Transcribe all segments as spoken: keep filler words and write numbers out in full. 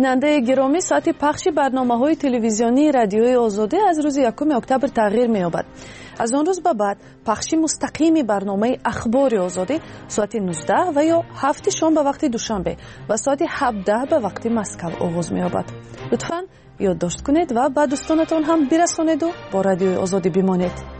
بیننده گرامی، ساعت پخش برنامه‌های تلویزیونی رادیوی آزادی از روز یکم اکتبر تغییر می‌یابد. از آن روز به بعد پخش مستقیم برنامه اخبار آزادی ساعت نوزده و یا هفت شام به وقت دوشنبه و ساعت هفده به وقت مسکو آغاز می‌یابد. لطفاً یادداشت کنید و به دوستانتان هم برسانید و با رادیوی آزادی بمانید.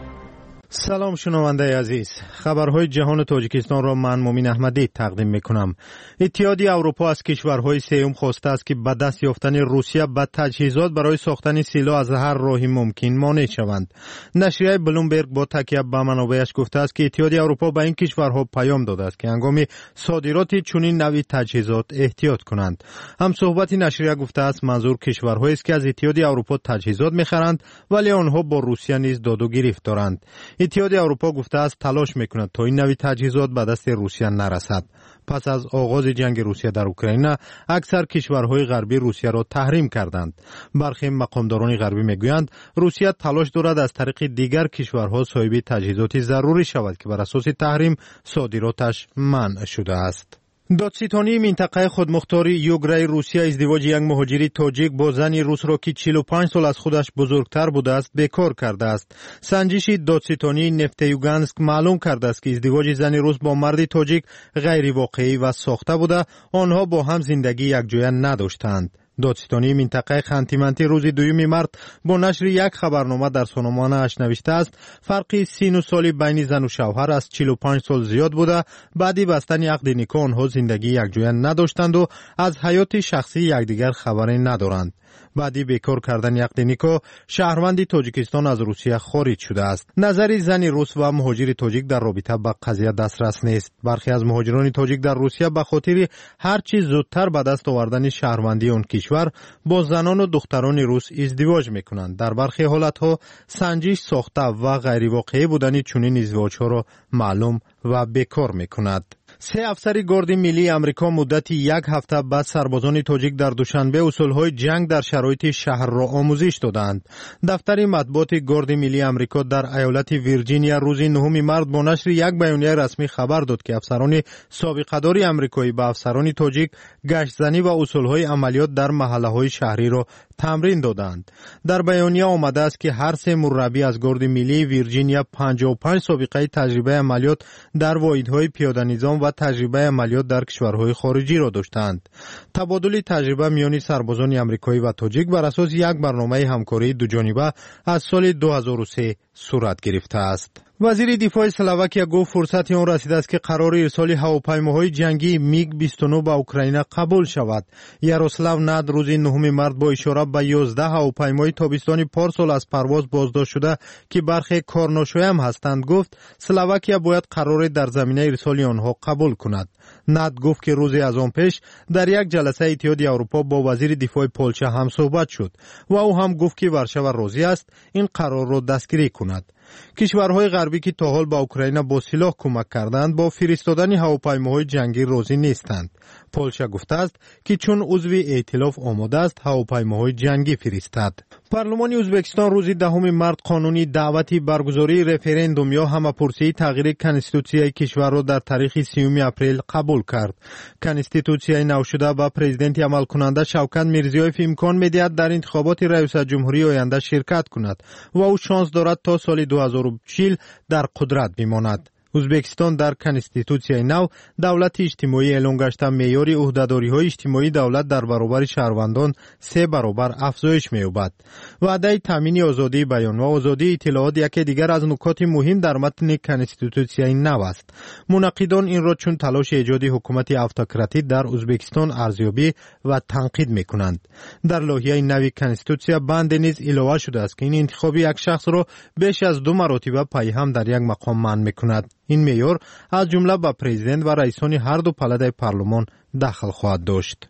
سلام شنونده عزیز، خبرهای جهان تاجیکستان را من مومین احمدی تقدیم میکنم. اتحادیه اروپا از کشورهای سوم خواسته است که به دست یافتن روسیه به تجهیزات برای ساختن سلاح از هر راهی ممکن مانع شوند. نشریه بلومبرگ با تکیه به منابعش گفته است که اتحادیه اروپا به این کشورها پیام داده است که هنگام صادرات چنین نوعی تجهیزات احتیاط کنند. هم صحبت نشریه گفته است منظور کشورهایی است که از اتحادیه اروپا تجهیزات میخرند ولی آنها با روسیه نیز داد و گریفت دارند. اتحادیه اروپا گفته است تلاش میکند تا این نوع تجهیزات به دست روسیه نرسد. پس از آغاز جنگ روسیه در اوکراین، اکثر کشورهای غربی روسیه را تحریم کردند. برخی مقامداران غربی میگویند روسیه تلاش دارد از طریق دیگر کشورها صاحب تجهیزات ضروری شود که بر اساس تحریم صادراتش منع شده است. دادستانی منطقه خودمختاری یوگرای روسیه ازدواج یک مهاجر تاجیک با زنی روس را که چهل و پنج سال از خودش بزرگتر بوده است بیکار کرده است. سنجش دادستانی نفتیوگانسک معلوم کرده است که ازدواج زن روس با مرد تاجیک غیر واقعی و ساخته بوده، آنها با هم زندگی یکجای نداشتند. دادستانی منطقه خانتیمنتی روز دوم مارس با نشر یک خبرنامه در سخنرانی‌اش نوشته است فرق سن و سالی بین زن و شوهر از چهل و پنج سال زیاد بوده. بعد بستن عقد نکاح آنها زندگی یکجای نداشتند و از حیات شخصی یکدیگر خبری ندارند. بعدی بیکار کردن عقد نکاح شهروند تاجیکستان از روسیه خارج شده است. نظر زن روس و مهاجر تاجیک در رابطه با قضیه دسترس نیست. برخی از مهاجران تاجیک در روسیه به خاطر هر چی زودتر به دست آوردن شهروندی آن کشور با زنان و دختران روس ازدواج میکنند. در برخی حالتها سنجش ساخته و غیر واقعی بودن چنین ازدواجها را معلوم و بیکار میکند. سه افسر گارد ملی امریکا مدت یک هفته بعد سربازان تاجیک در دوشنبه اصولهای جنگ در شرایط شهر را آموزش دادند. دفتر مطبوعات گارد ملی امریکا در ایالت ویرجینیا روز نهم مارس با نشر یک بیانیه رسمی خبر داد که افسران سابقه‌دار امریکایی به افسران تاجیک گشت‌زنی و اصولهای عملیات در محله‌های شهری را تمرین دادند. در بیانیه آمده است که هر سه مربی از گارد ملی ویرجینیا پنجاه و پنج سابقه تجربه عملیات در واحدهای پیاده نظام و تجربه عملیات در کشورهای خارجی را داشتند. تبادل تجربه میان سربازان آمریکایی و تاجیک بر اساس یک برنامه همکاری دوجانبه از سال دو هزار و سه صورت گرفته است. وزیر دفاع اسلواکیه گفت فرصت آن رسیده است که قرار ارسال هواپیماهای جنگی میگ بیست و نه به اوکراین قبول شود. یاروسلاو ند روز نهم مارس با اشاره به یازده هواپیمای تابستانی پارسال از پرواز بازداشت شده که برخی کارناشای هم هستند گفت اسلواکیه باید قرار در زمینه ارسال آنها قبول کند. ند گفت که روزی از آن پیش در یک جلسه اتحادیه اروپا با وزیر دفاع پولشا هم صحبت شد و او هم گفت که ورشو راضی است این قرار را دستگیری کند. کشورهای غربی که تا حال با اوکراین با سلاح کمک کردند با فرستادن هواپیماهای جنگی راضی نیستند. پولشا گفته است که چون عضو ائتلاف آماده است هواپیماهای جنگی فرستد. پارلمان ازبکستان روز دهم مارس قانونی دعوت برگزاری رفراندوم یا همه‌پرسی تغییر کنستیتوسیای کشور را در تاریخ سیوم اپریل قبول کرد. کنستیتوسیای نو شده با پرزیدنت عمل کننده شوکت میرزیویف امکان می‌دهد در انتخابات ریاست جمهوری آینده شرکت کند و او شانس دارد تا سال دو هزار و چهل در قدرت بماند. ازبکستان در کنستیتوسیای نو دولت اجتماعی اعلام گشته معیار عهده‌داری‌های اجتماعی دولت در برابر شهروندان سه برابر افزایش می‌یابد. وعده تامین آزادی بیان و آزادی اطلاعات یکی دیگر از نکات مهم در متن کنستیتوسیای نو است. منقدان این را چون تلاش ایجاد حکومت اتوکراتی در ازبکستان ارزیابی و تنقید می‌کنند. در لایحه نو کنستیتوسیا بند نیز علاوه شده است که این انتخاب یک شخص را بیش از دو مرتبه پای هم در یک مقام منع می‌کند. این معیار از جمله با پرزیدنت و رئیسان هر دو پلده پارلمان دخل خواهد داشت.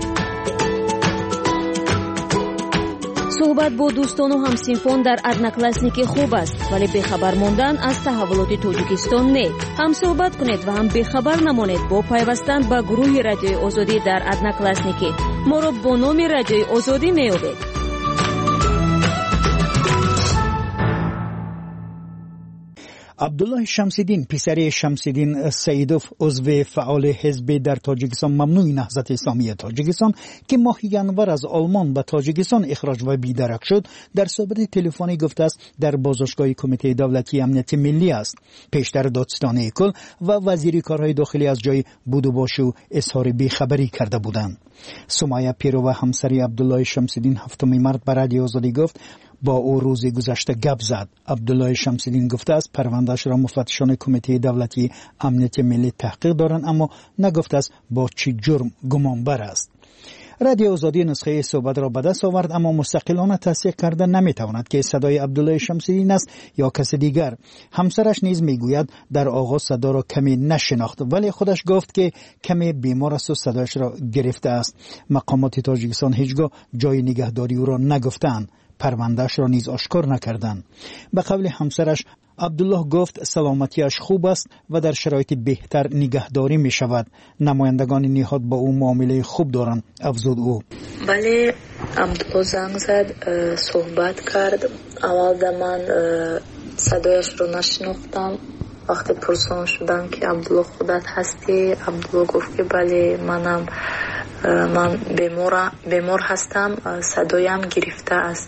صحبت با دوستان و همسنفان در ادناکلاسنیک خوب است ولی بخبر ماندن از تحولات تاجیکستان نه. هم صحبت کنید و هم بخبر نمانید با پیوستن به گروه رادیوی آزادی در ادناکلاسنیک. ما را با نام رادیوی آزادی میابید. عبدالله شمس‌الدین پسر شمس‌الدین سیدوف عضو فعال حزب در تاجیکستان ممنوع نهضت اسلامی تاجیکستان که ماه ینور از آلمان به تاجیکستان اخراج و بیدرک شد در صحبت تلفنی گفته است در بازداشتگاه کمیته دولتی امنیت ملی است. پیشتر دادستان کل و وزیر کارهای داخلی از جای بود و باش و اظهار بیخبری کرده بودند. سمیه پیرو و همسری عبدالله شمس‌الدین هفتم مارس به رادیو آزادی گفت با او روز گذشته گپ زد. عبدالله شمس‌الدین گفته است پرونده‌اش را مفتشان کمیته دولتی امنیت ملی تحقیق دارند، اما نگفته است با چه جرم گمانبر است. رادیو آزادی نسخه صحبت را به دست آورد، اما مستقلانه تصدیق کرده نمیتواند که صدای عبدالله شمس‌الدین است یا کس دیگر. همسرش نیز میگوید در آغاز صدا را کمی نشناخت، ولی خودش گفت که کمی بیمار است و صدایش را گرفته است. مقامات تاجیکستان هیچگاه جای نگهداری او را نگفتند، پرونده‌اش را نیز آشکار نکردند. به قول همسرش عبدالله گفت سلامتیش خوب است و در شرایط بهتر نگهداری می شود. نمایندگان نهاد با او معامله خوب دارند، افزود او. بله، عبدالله زنگ زد، صحبت کرد. اول در من صدایش رو نشناختم. وقتی پرسان شدم که عبدالله خودت هستی، عبدالله گفت که بله منم، من بیمار بیمار هستم، صدایم گرفته است.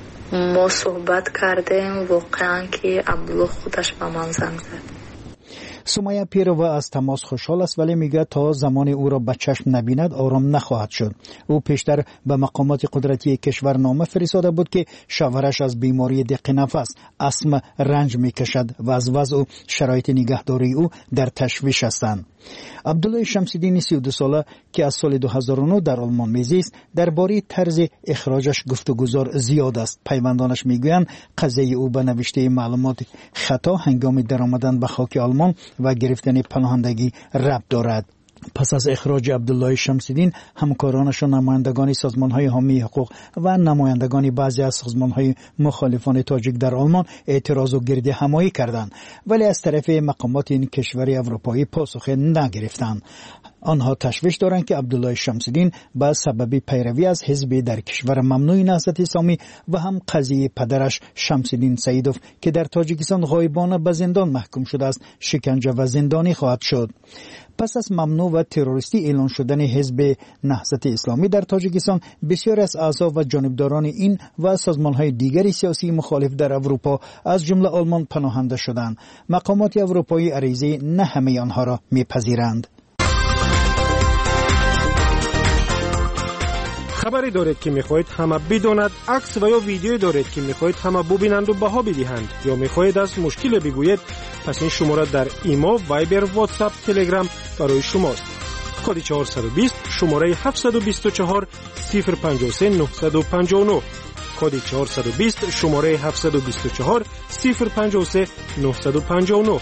ما صحبت کردیم، واقعا که عبدالله خودش به من زنگ زد. سمیه پیرو از تماس خوشحال است، ولی میگه تا زمان او را به چشم نبیند آرام نخواهد شد. او پیشتر به مقامات قدرتی کشور نامه فرستاده بود که شوهرش از بیماری دق نفس استم رنج میکشد و از وضع و شرایط نگهداری او در تشویش هستند. عبدالله شمس‌الدین سی و دو ساله که از سال دو هزار و نه در آلمان میزیست درباره طرز اخراجش گفتگوزار زیاد است. پیوندانش میگویند قضیه او به نوشته معلومات خطا هنگام درآمدن به خاک آلمان و گرفتن پناهندگی ربط دارد. پس از اخراج عبدالله شمس‌الدین همکارانش و نمایندگان سازمان‌های حامی حقوق و نمایندگان بعضی از سازمان‌های مخالفان تاجیک در آلمان اعتراض و گرد همایی کردند، ولی از طرف مقامات این کشور اروپایی پاسخ نگرفتند. آنها تشویش دارند که عبدالله شمس‌الدین به سبب پیروی از حزب در کشور ممنوع نهضت اسلامی و هم قضیه پدرش شمس‌الدین سیدوف که در تاجیکستان غایبانه به زندان محکوم شده است شکنجه و زندانی خواهد شد. پس از ممنوع و تروریستی اعلان شدن حزب نهضت اسلامی در تاجیکستان، بسیار از اعضا و جانبداران این و سازمان‌های دیگری سیاسی مخالف در اروپا از جمله آلمان پناهنده شدند. مقامات اروپایی عریضه نه همه آنها را میپذیرند. خبری دارید که میخواهید همه بداند، عکس و یا ویدیو دارید که میخواهید همه ببینند و بها بدهند، یا میخواهید از مشکل بگویید، پس این شماره در ایما، وایبر، واتساپ، تلگرام برای شماست. کد چهارصد و بیست شماره هفتصد و بیست و چهار صفر پنجاه و سه نهصد و پنجاه و نه. کد چهارصد و بیست شماره هفتصد و بیست و چهار صفر پنجاه و سه نهصد و پنجاه و نه.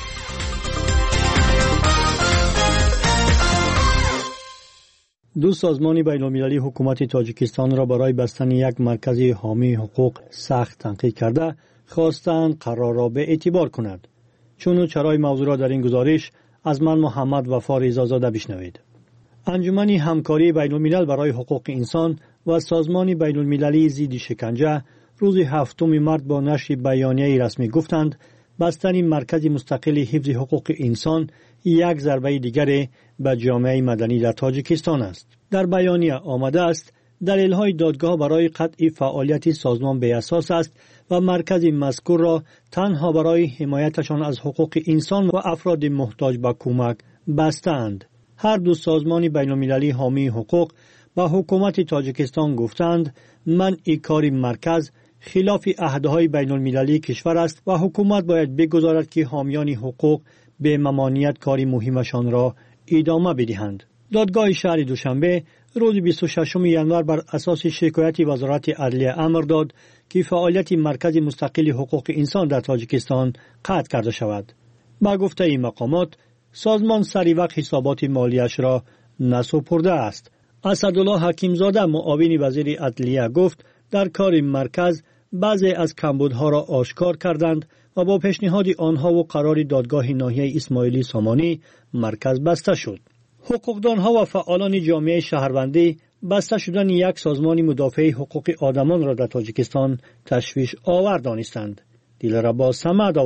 دو سازمان بین‌المللی حکومت تاجیکستان را برای بستن یک مرکز حامی حقوق سخت تنقید کرده خواستند قرار را به اعتبار کند. چون و چرای موضوع را در این گزارش از من محمد وفا رضازاده بشنوید. انجمن همکاری بین‌الملل برای حقوق انسان و سازمان بین‌المللی ضد شکنجه روز هفتم مارس با نشر بیانیه رسمی گفتند بستن مرکز مستقل حفظ حقوق انسان یک ضربه دیگر به جامعه مدنی در تاجیکستان است. در بیانیه آمده است دلیل‌های دادگاه برای قطع فعالیت سازمان بی اساس است و مرکز مذکور را تنها برای حمایتشان از حقوق انسان و افراد محتاج به کمک بستند. هر دو سازمان بین‌المللی حامی حقوق با حکومت تاجیکستان گفتند منع کار مرکز خلاف عهدهای بین‌المللی کشور است و حکومت باید بگذارد که حامیان حقوق به ممانعت کاری مهمشان را ادامه بدهند. دادگاه شهر دوشنبه روز بیست و ششم ژانویه بر اساس شکایت وزارت عدلیه امر داد که فعالیت مرکز مستقل حقوق انسان در تاجیکستان قطع کرده شود. با گفته این مقامات سازمان سری وقت حسابات مالیش را نسپرده است. اسدالله حکیمزاده معاون وزیر عدلیه گفت در کار مرکز بعضی از کمبودها را آشکار کردند و با پیشنهاد آنها و قرار دادگاه ناحیه اسماعیلی سامانی مرکز بسته شد. حقوقدانها و فعالان جامعه شهروندی بسته شدن یک سازمان مدافع حقوق آدمان را در تاجیکستان تشویش آور دانستند. دلربا صمد و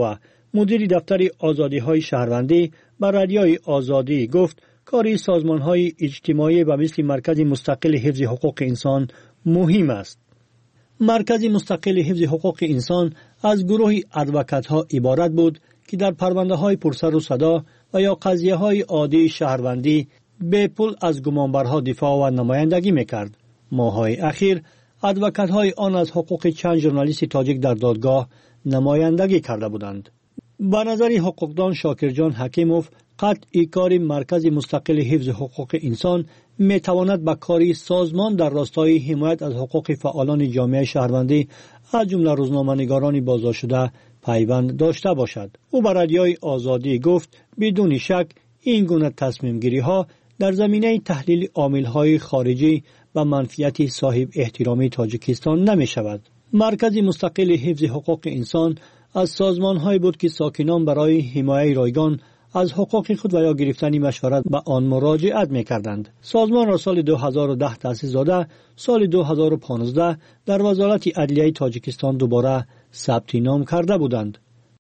مدیر دفتر آزادی‌های شهروندی به رادیوی آزادی گفت کاری سازمان‌های اجتماعی و مثل مرکز مستقل حفظ حقوق انسان مهم است. مرکز مستقل حفظ حقوق انسان از گروه ادوکات‌ها عبارت بود که در پرونده‌های پرسر و صدا و یا قضیه‌های عادی شهروندی به پول از گمانبرها دفاع و نمایندگی می‌کرد. ماه‌های اخیر ادوکات‌های آن از حقوق چند ژورنالیست تاجیک در دادگاه نمایندگی کرده بودند. به نظر حقوقدان شاکرجان حکیموف قطع کار مرکز مستقل حفظ حقوق انسان می تواند به کاری سازمان در راستای حمایت از حقوق فعالان جامعه شهروندی از جمله روزنامه‌نگاران بازداشت شده پیوند داشته باشد. او به رادیوی آزادی گفت بدون شک این گونه تصمیم گیری ها در زمینه تحلیل عامل‌های خارجی و منفیت صاحب احترامی تاجیکستان نمی شود. مرکز مستقل حفظ حقوق انسان از سازمان‌هایی بود که ساکنان برای حمایت رایگان از حقوق خود و یا گرفتن مشورت به آن مراجعت می‌کردند. سازمان را سال دو هزار و ده تأسیس داده، سال دو هزار و پانزده در وزارت عدلیه تاجیکستان دوباره ثبت نام کرده بودند.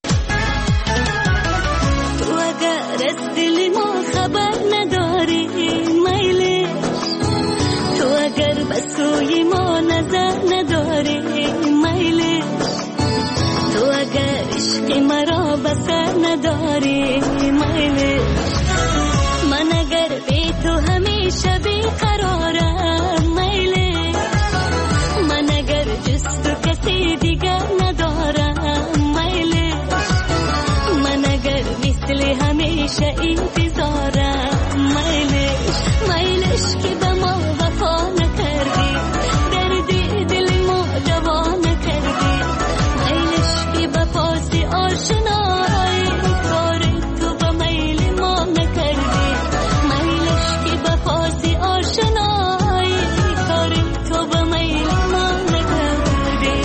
تو اگر از دل ما خبر نداری میل، تو اگر به سوی ما نظر نداری میل، تو اگر عشق مرا بسر نداری میل، من اگر بی تو همیشه بیقرارم میل، من اگر جز تو کسی دیگر ندارم میل، من اگر مثل همیشه انتظارم میل، میلش که به ما وفا نکردی، دردی دل ما دوا نکردی، میلش که به پاس آشنایی کار تو به میل ما نکردی، میلش که به پاس آشنایی کار تو به میل ما نکردی.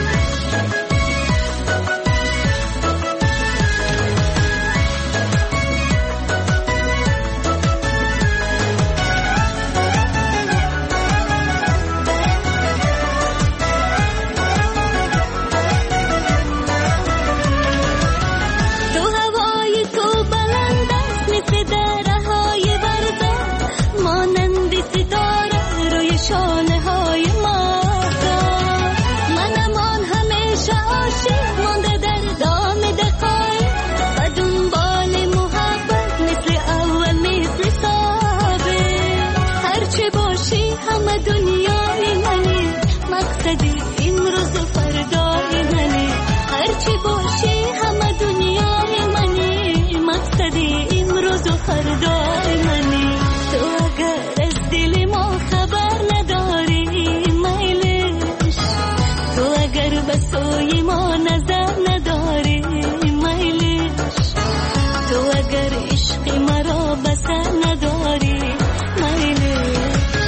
تو هوای تو بلند است مثل دره های ورده، مانند ستاره روی شانه های ماهتاب، منم آن همیشه عاشق مانده در دام دقایق و دنبال محبت مثل اول مثل ثابت، هرچه باشی همه دنیای منی، مقصدی امروز و فردای منی، هرچی باشی همه دنیای منی، مقصدی امروز و فردای منی، تو اگر از دل ما خبر نداری میلش، تو اگر به سوی ما نظر نداری میلش، تو اگر عشق مرا بسر نداری میلش.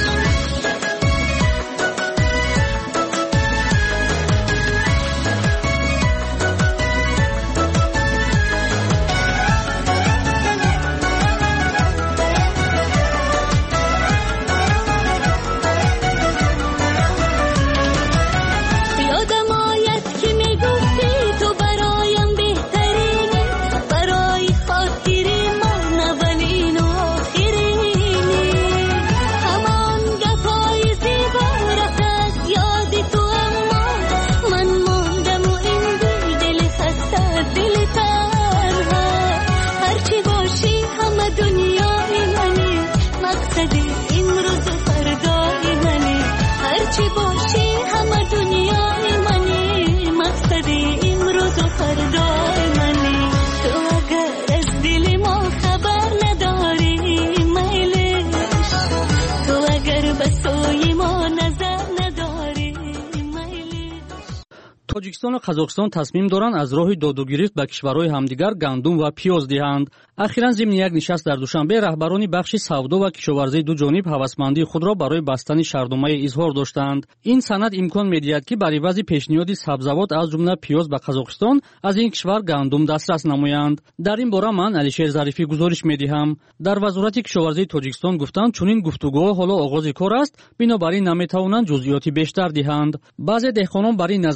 یادم آید که میگفتی تو برایم بهترینی، برای خاطری من اولین و آخرینی، همان گپای زیبا رفت از یاد تو، اما من ماندم و این دل دل خسته از دل تنها، هرچی باشی همه دنیای منی، مقصدی امروز و فردای منی، هرچی باشی همه دنیای منی، مقصدی امروز و فردای منی، تو اگر از دل ما خبر نداری میلش، تو اگر به سوی ما نظر نداری میلش. тоҷикистон ва қазоқистон тасмим доранд аз роҳи додугирифт ба кишварҳои ҳамдигар гандум ва пиёз диҳанд. ахиран зимни як нишаст дар душанбе раҳбарони бахши савдо ва кишоварзии ду ҷониб ҳавасмандии худро барои бастани шаҳрномае изҳор доштанд. ин санад имкон медиҳад ки бар ивази пешниҳоди сабзавот аз ҷумла пиёз ба қазоқистон аз ин кишвар гандум дастрас намоянд. дар ин бора ман алишер зарифӣ гузориш медиҳам. дар вазорати кишоварзии тоҷикистон гуфтанд чунин гуфтугӯҳо ҳоло оғози кор аст, бинобар ин наметавонанд ҷузъиёти бештар диҳанд. баъзе деҳқонон бар ин назаранд ки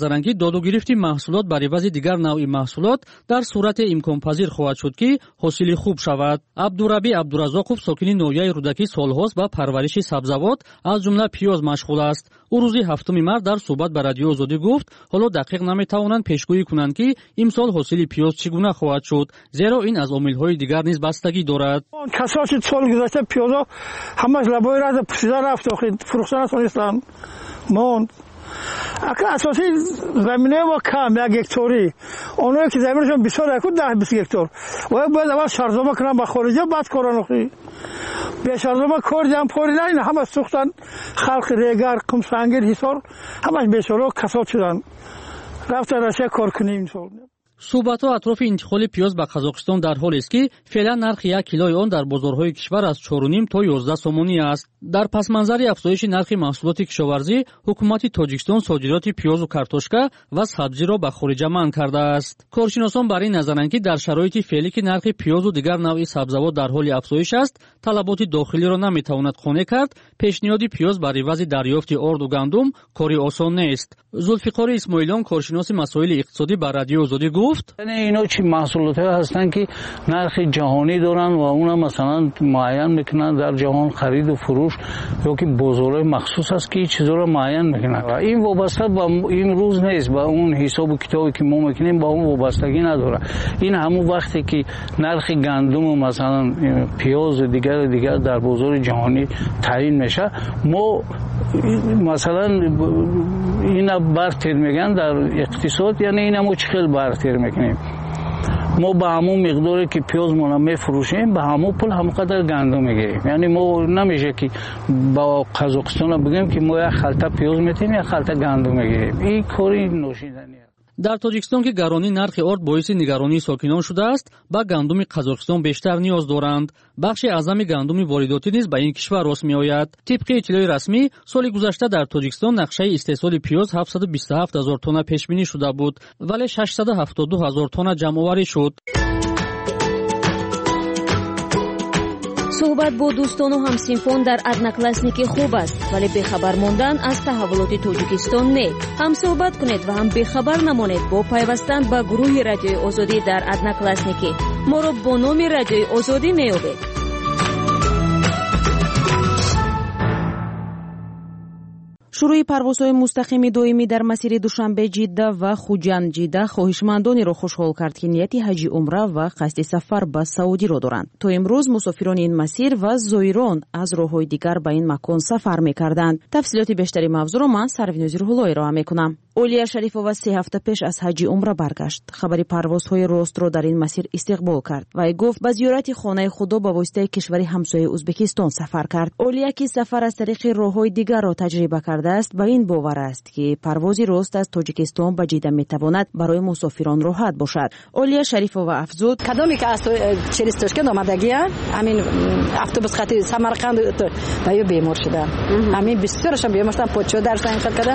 додугирифти маҳсулот бар эвази дигар навъи маҳсулот дар сурате имконпазир хоҳад шуд, ки ҳосили хуб шавад. Абдураби Абдуразоқов сокини ноҳияи Рӯдакӣ солҳост ба парвариши сабзавот аз ҷумла пиёз машғул аст. ӯ рӯзи ҳафтуми март дар суҳбат ба Радиои Озодӣ гуфт, ҳоло дақиқ наметавонанд пешгӯӣ кунанд, ки имсол ҳосили пиёз чӣ гуна хоҳад шуд, зеро ин аз омилҳои дигар низ бастагӣ дорад. касоти соли гузашта пиёзо ҳамаш лабои рафта пусида рафт, фурӯхта натонистанд монд. ака асоси заминаи мо кам, як гектори, оное ки заминашон бисёр яку даҳ бист гектор, бояд бояд аввал шарзома кунанд ба хориҷа, баъд коранохӣ бешарзома кор ҷам пори на, ин ҳама сӯхтанд. халқи регар, қумсангир, ҳисор ҳамаш бешоро касод шуданд, рафтан Россия коркунӣ имсол. суҳбатҳо атрофи интиқоли пиёз ба Қазоқистон дар ҳолест, ки феълан нархи як килои он дар бозорҳои кишвар аз чору ним то ёздаҳ сомонӣ аст. дар пасманзари афзоиши нархи маҳсулоти кишоварзӣ, ҳукумати Тоҷикистон содироти пиёзу картошка ва сабзиро ба хориҷа манъ кардааст. коршиносон бар ин назаранд, ки дар шароити феълӣ, ки нархи пиёзу дигар навъи сабзавот дар ҳоли афзоиш аст, талаботи дохилиро наметавонад қонеъ кард. пешниҳоди пиёз бар ивази дарёфти орду гандум кори осон нест. зулфиқори исмоилон, коршиноси масоили иқтисодӣ ба Радиои Озодӣ гуфт: یعنی اینا چی محصولات هستن که نرخ جهانی دارن و اونا مثلا معین میکنن در جهان خرید و فروش، یا که بازارهای مخصوص هست که این چیزا رو معین میکنن و این وابسته به این روز نیست، به اون حساب و کتابی که ما میکنیم با اون وابستگی نداره. این همون وقتی که نرخ گندم و مثلا پیاز و دیگر دیگر در بازار جهانی تعیین میشه، ما مثلا اینا برتر میگن در اقتصاد، یعنی اینا ما چخیل برتر میکنیم. ما به همون مقداری که پیاز ما میفروشیم به همون پول همونقدر گندم میگیریم. یعنی ما نمیشه که با قزاقستان بگیم که ما یک خلطه پیاز میتیم یا خلطه گندم میگیریم. این کاری نوشیدنیه. дар Тоҷикистон, ки гаронии нархи орд боиси нигаронии сокинон шудааст, ба гандуми Қазоқистон бештар ниёз доранд. бахши аъзами гандуми воридотӣ низ ба ин кишвар рост меояд. тибқи иттилои расмӣ, соли гузашта дар Тоҷикистон нақшаи истеҳсоли пиёз ҳафтсаду бисту ҳафт ҳазор тонна пешбинӣ шуда буд, вале шашсаду ҳафтоду ду ҳазор тонна ҷамъоварӣ шуд. суҳбат бо дӯстону ҳамсинфон дар одноклассники хуб аст, вале бехабар мондан аз таҳаввулоти Тоҷикистон не. ҳам суҳбат кунед ва ҳам бехабар намонед бо пайвастан ба гурӯҳи Радиои Озодӣ дар одноклассники. моро бо номи Радиои Озодӣ меёбед. шурӯи парвозҳои мустақими доимӣ дар масири Душанбе Ҷидда ва Хуҷанд Ҷидда хоҳишмандонеро хушҳол кард, ки нияти ҳаҷи умра ва қасди сафар ба Саудиро доранд. то имрӯз мусофирони ин масир ва зоирон аз роҳҳои дигар ба ин макон сафар мекарданд. тафсилоти бештари мавзӯъро ман Сарвинози Рӯҳуллоҳ ироа мекунам. олия Шарифова се ҳафта пеш аз ҳаҷи умра баргашт. хабари парвозҳои ростро дар ин масир истиқбол кард. вай гуфт ба зиёрати хонаи худо ба воситаи кишвари ҳамсояи Узбекистон сафар кард. олия, ки сафар аз тариқи роҳҳои дигарро таҷриба кардааст, ба ин бовар аст, ки парвози рост аз Тоҷикистон ба Ҷидда метавонад барои мусофирон роҳат бошад. олия Шарифова афзуд: кадоме ки аз через Тошкент омадагиянд, ҳамин автобус хати Самарқанд ба ё бемор шуданд. ҳамин бисёрашон бемор шуданд, подшоҳ даршан хел карда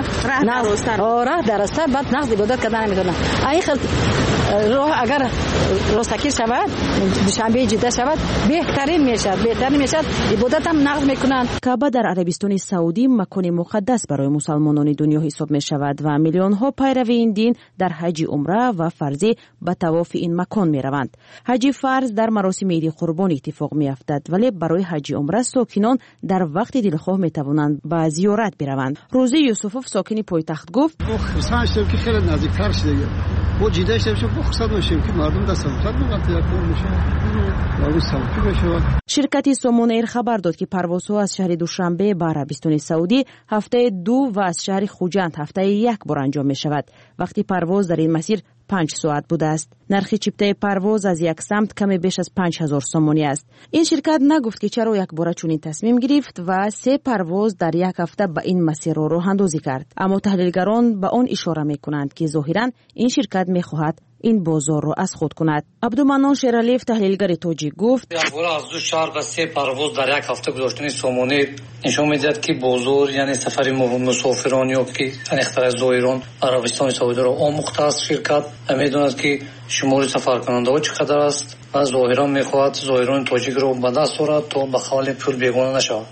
раҳ дараста, баъд нағз ибодат карда наметавонанд. ин хел роҳ агар ростакӣ шавад, Душанбеи Ҷидда шавад, беҳтарин мешавад, беҳтарин мешавад, ибодатам нағз мекунанд. Каъба дар Арабистони Саудӣ макони муқаддас барои мусалмонони дунё ҳисоб мешавад ва миллионҳо пайрави ин дин дар ҳаҷи умра ва фарзӣ ба тавофи ин макон мераванд. ҳаҷи фарз дар маросими иди қурбон иттифоқ меафтад, вале барои ҳаҷи умра сокинон дар вақти дилхоҳ метавонанд ба зиёрат бираванд. Рӯзи Юсуфов, сокини пойтахт, гуфт: хурсанд шудем ки хеле наздиктар шудем. бо ҷидда шудем, бо хурсанд бошем ки мардум дастамтар муғаттиякон мешавад. барои савқӣ мешавад. ширкати Somon Air хабар дод, ки парвозҳо аз шаҳри Душанбе ба Арабистони Саудӣ ҳафтаи ду ва аз шаҳри Хуҷанд ҳафтаи як бор анҷом мешавад. вақти парвоз дар ин масир панҷ соат будааст. нархи чиптаи парвоз аз як самт каме беш аз панҷ ҳазор сомонӣ аст. ин ширкат нагуфт, ки чаро якбора чунин тасмим гирифт ва се парвоз дар як ҳафта ба ин масирро роҳандозӣ кард. аммо таҳлилгарон ба он ишора мекунанд, ки зоҳиран ин ширкат мехоҳад ин бозорро аз худ кунад. Абдуманон Шералиев, таҳлилгари тоҷик, гуфт: якбора аз ду шаҳр ба се парвоз дар як ҳафта гузоштани Сомонӣ нишон медиҳад, ки бозор, яъне сафари мусофирон ё ки анехтара зоирон Арабистони Саудиро омӯхтааст. ширкат медонад, ки шумори сафаркунандаҳо чӣ қадар аст ва зоҳиран мехоҳад зоирони тоҷикро ба даст орад, то ба хавали пул бегона нашавад.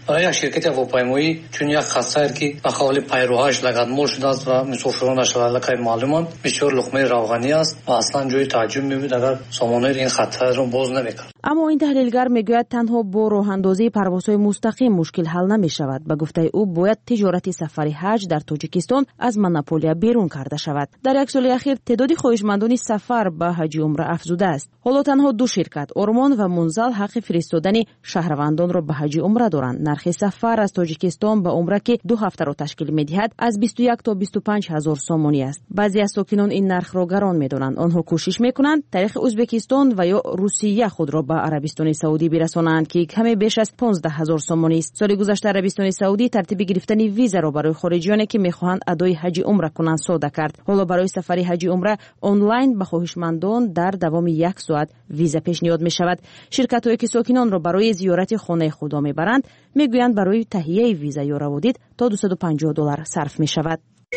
برای یک شرکت هواپیمایی چون یک خطر که به قول پیروهاش لگدمال شده است و مسافرانش را لکه معلومات بسیار لقمه روغنی است و اصلا جای تعجب می‌بود اگر سامانه این خطر را باز نمی‌کرد. اما این تحلیلگر میگوید تنها با راه‌اندازی پروازهای مستقیم مشکل حل نمی‌شود. به گفته او باید تجارت سفر حج در تاجیکستان از مونوپولیا بیرون کرده شود. در یک سال اخیر تعداد خواهشمندان سفر به حج و عمره افزوده است. حالا تنها دو شرکت آرمان و منزل حق فرستادن شهروندان را به حج و عمره دارند. نرخ سفر از تاجیکستان به عمره که دو هفته را تشکیل می‌دهد از بیست و یک تا بیست و پنج هزار سامانی است. بعضی از ساکنان این نرخ را گران می‌دانند. آنها کوشش می‌کنند طریق ازبکستان و یا روسیه خود را به عربستان سعودی برسانند که کمی بیش از پانزده هزار سامانی است. سال گذشته عربستان سعودی ترتیب گرفتن ویزا را برای خارجیانی که می‌خواهند ادای حج عمره کنند ساده کرد. حالا برای سفر حج عمره آنلاین به خواهشمندان در دوام یک ساعت ویزا پیشنهاد می‌شود. شرکت‌هایی که ساکنان را برای زیارت خانه خدا می‌برند می‌گویند برای تهیه ویزا یا روادید تا دویست و پنجاه دلار صرف می‌شود.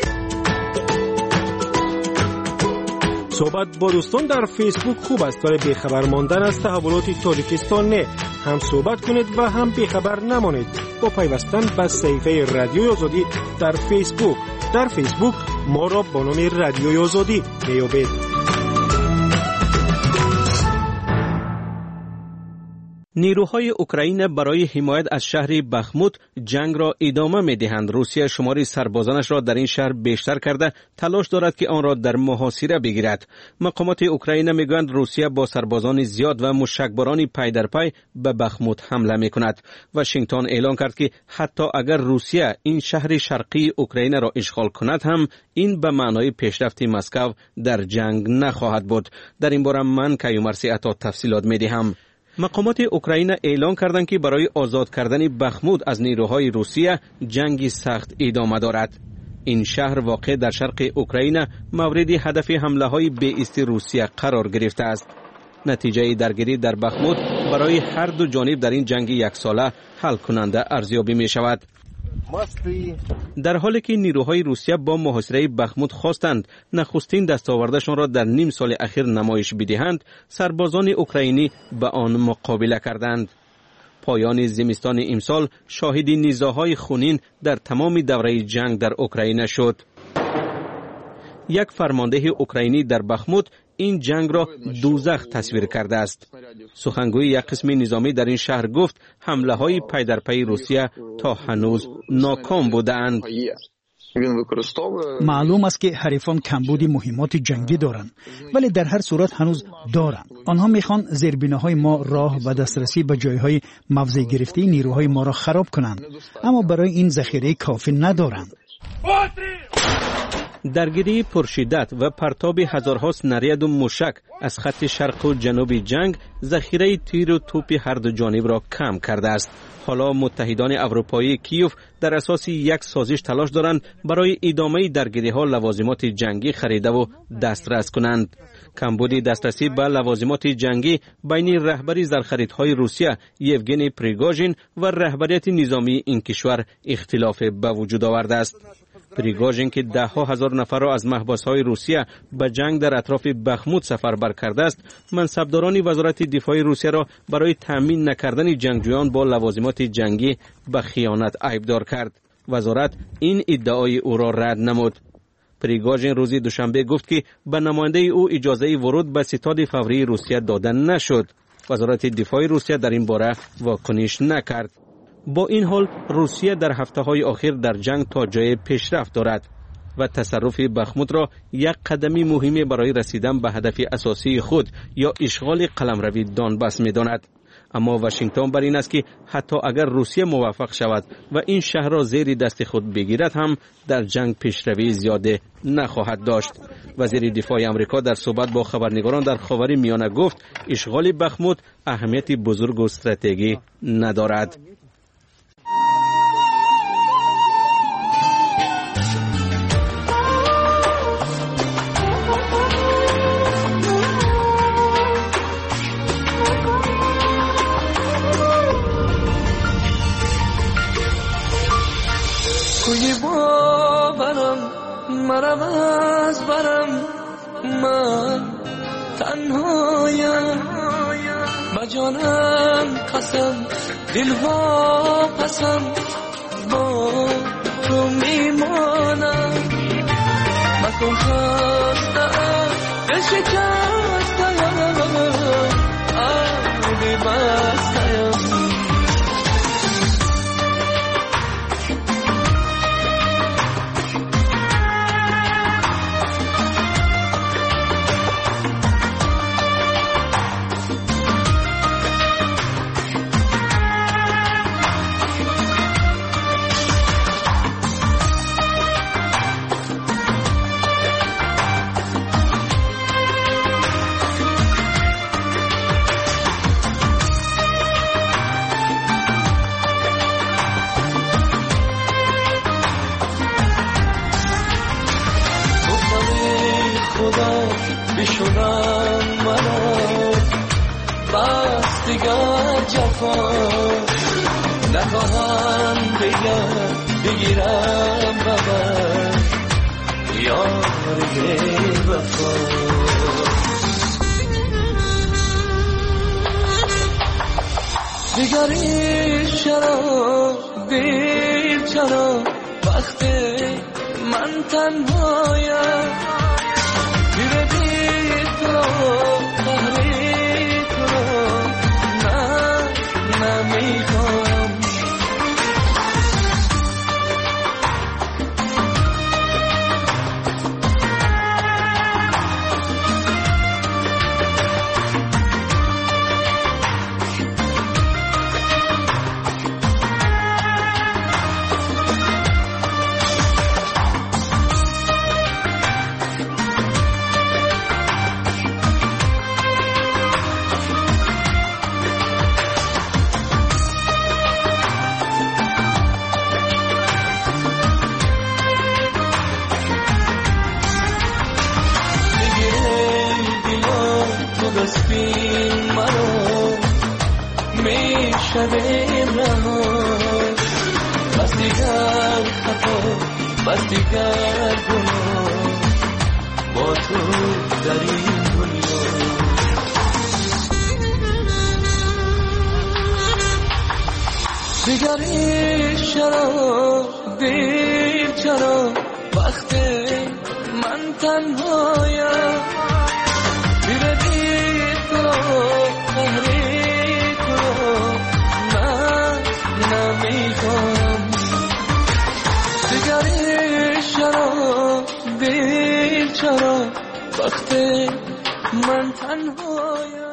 صحبت با دوستان در فیسبوک خوب است ولی بیخبر ماندن از تحولات تاجیکستان نه. هم صحبت کنید و هم بیخبر نمانید با پیوستن به صفحه رادیوی آزادی در فیسبوک. در فیسبوک ما را با نام رادیوی آزادی میابید. نیروهای اوکراین برای حمایت از شهر بخموت جنگ را ادامه می‌دهند. روسیه شمار سربازانش را در این شهر بیشتر کرده تلاش دارد که آن را در محاصره بگیرد. مقامات اوکراین می‌گویند روسیه با سربازان زیاد و موشکباران پای در پای به بخموت حمله می‌کند. واشنگتن اعلام کرد که حتی اگر روسیه این شهر شرقی اوکراین را اشغال کند هم این به معنای پیشرفت مسکو در جنگ نخواهد بود. در این باره من کیومرثی عطا تفصیلات می‌دهم. مقامات اوکراین اعلام کردند که برای آزاد کردن بخمود از نیروهای روسیه جنگی سخت ادامه دارد. این شهر واقع در شرق اوکراین مورد هدف حمله های بی‌است روسیه قرار گرفته است. نتیجه درگیری در بخمود برای هر دو جانب در این جنگ یک ساله حل کننده ارزیابی می شود. در حالی که نیروهای روسیه با محاصره بخمود خواستند نخستین دستاوردشان را در نیم سال اخیر نمایش بدهند، سربازان اوکراینی به آن مقابله کردند. پایان زمستان امسال شاهد نزاع‌های خونین در تمام دوره جنگ در اوکراین شد. یک فرمانده اوکراینی در بخمود این جنگ را دوزخ تصویر کرده است. سخنگوی یک قسم نظامی در این شهر گفت حمله های پی در پی روسیه تا هنوز ناکام بودند. معلوم است که حریفان کمبود مهمات جنگی دارند ولی در هر صورت هنوز دارند. آنها میخوان زیربناهای ما راه و دسترسی به جایهای موضع گرفته نیروهای ما را خراب کنند اما برای این ذخیره کافی ندارند. درگیری پرشدت و پرتاب هزارها سناریاد و موشک از خط شرق و جنوب جنگ ذخیره تیر و توپ هر دو جانب را کم کرده است. حالا متحدان اروپایی کیوف در اساس یک سازش تلاش دارند برای ادامه درگیری‌ها لوازمات جنگی خریده و دسترس کنند. کمبود دسترسی به لوازمات جنگی بین رهبر زرخریدهای روسیه یوگنی پریگوژین و رهبریت نظامی این کشور اختلاف به وجود آورده است. پریگوژین که ده ها هزار نفر را از محبس‌های روسیه به جنگ در اطراف بخمود سفربر کرده است، منصبداران وزارت دفاع روسیه را برای تامین نکردن جنگجویان با لوازمات جنگی به خیانت عیبدار کرد. وزارت این ادعای او را رد نمود. پریگوژین روز دوشنبه گفت که به نماینده او اجازه ورود به ستاد فوری روسیه داده نشد. وزارت دفاع روسیه در این باره واکنش نکرد. با این حال روسیه در هفته‌های اخیر در جنگ تا جای پیشرفت دارد و تصرف بخمود را یک قدم مهم برای رسیدن به هدف اساسی خود یا اشغال قلمروی دانباس می‌داند. اما واشنگتن بر این است که حتی اگر روسیه موفق شود و این شهر را زیر دست خود بگیرد هم در جنگ پیشروی زیاده نخواهد داشت. وزیر دفاع آمریکا در صحبت با خبرنگاران در خاورمیانه گفت اشغال بخمود اهمیت بزرگ و استراتژی ندارد. کوی باورم مرم از برم من تنهایم بجانم قسم دلها پس بازم با تو میمانم مکن خواستم دل شکستم آبی بستم بشونم منو بس دیگر جفا نخواهم دیگر بگیرم ببر یار وفا دیگری چرا دیر چرا وقتی من تنهایم شدیم رها بس دیگر خطا بس دیگر گناه با تو در این دنیا دیگری چرا دیر چرا وقتی من تنهایم بیردی تو قهری نمیخوام دیگری چرا دیر چرا وقتی من تنهایم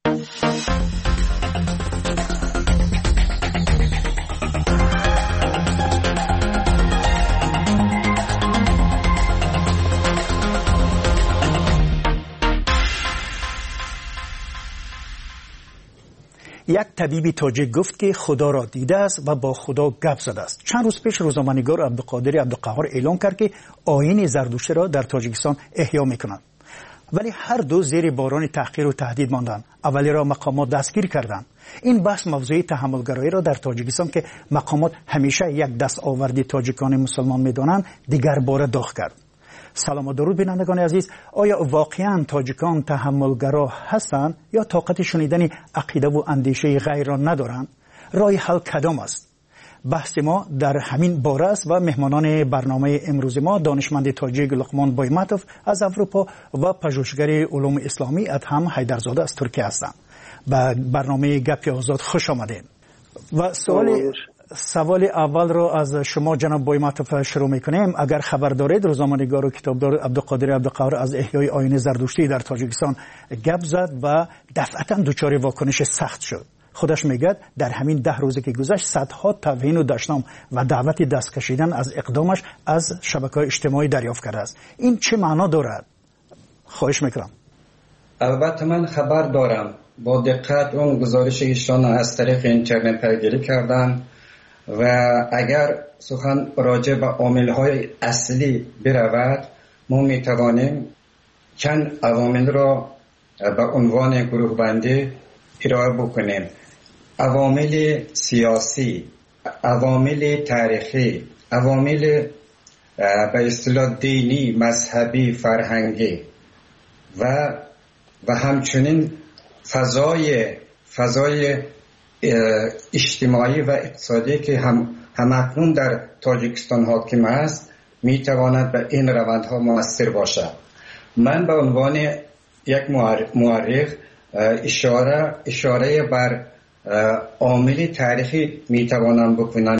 یک طبیب تاجیک گفت که خدا را دیده است و با خدا گپ زده است. چند روز پیش روزنامه‌نگار عبدالقادر عبدالقهار اعلام کرد که آیین زردشتی را در تاجیکستان احیا می‌کنند. ولی هر دو زیر باران تحقیر و تهدید ماندند. اولی را مقامات دستگیر کردند. این بحث موضوع تحملگرایی را در تاجیکستان که مقامات همیشه یک دستاوردی تاجیکان مسلمان می‌دانند دیگر باره داغ کرد. سلام و درود بینندگان عزیز، آیا واقعا تاجیکان تحملگرا هستند یا طاقت شنیدن عقیده و اندیشه غیر را ندارند؟ راه حل کدام است؟ بحث ما در همین باره است و مهمانان برنامه امروز ما دانشمند تاجیک لقمان بایمتوف از اروپا و پژوهشگر علوم اسلامی ادهم حیدرزاده از ترکیه هستند. به برنامه گپ آزاد خوش آمدید. و سوال سوال اول رو از شما جناب بایمتوف شروع میکنیم. اگر خبر دارید روزنامه‌نگار و کتابدار عبدالقادر عبدالقهار از احیای آیین زردشتی در تاجیکستان گپ زد و دفعتا دچار واکنش سخت شد. خودش میگه در همین ده روزی که گذشت صدها توهین و دشنام و دعوت دست کشیدن از اقدامش از شبکه‌های اجتماعی دریافت کرده است. این چه معنا دارد؟ خواهش میکنم. البته من خبر دارم، با دقت اون گزارش ایشان از طریق اینترنت پیگیری کردم و اگر سخن راجع به عامل‌های اصلی برود ما میتوانیم چند عوامل را به عنوان گروه بندی ارائه بکنیم. عوامل سیاسی، عوامل تاریخی، عوامل به اصطلاح دینی، مذهبی، فرهنگی و و همچنین فضای فضای اجتماعی و اقتصادی که هم همکنون در تاجیکستان حاکم است می تواند به این روندها مؤثر باشد. من به عنوان یک مورخ اشاره اشاره بر عامل تاریخی می توانم بکنم